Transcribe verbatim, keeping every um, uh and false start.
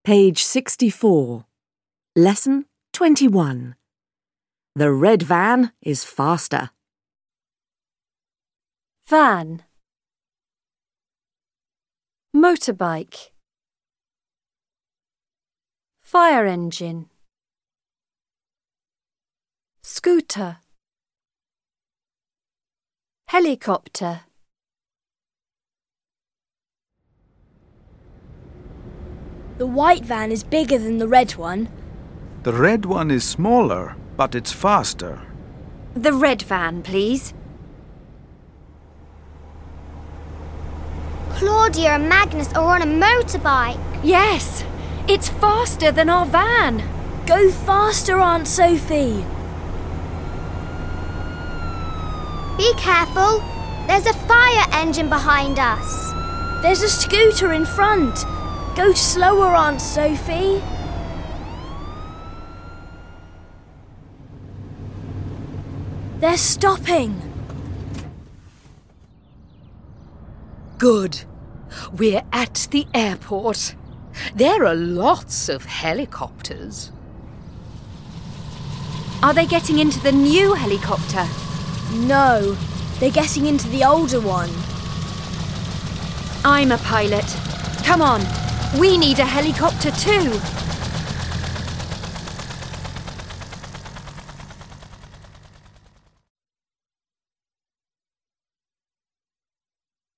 Page sixty-four. Lesson twenty-one. The red van is faster. Van. Motorbike. Fire engine. Scooter. Helicopter. The white van is bigger than the red one. The red one is smaller, but it's faster. The red van, please. Claudia and Magnus are on a motorbike. Yes, it's faster than our van. Go faster, Aunt Sophie. Be careful. There's a fire engine behind us. There's a scooter in front. Go slower, Aunt Sophie. They're stopping. Good. We're at the airport. There are lots of helicopters. Are they getting into the new helicopter? No, they're getting into the older one. I'm a pilot. Come on, we need a helicopter too.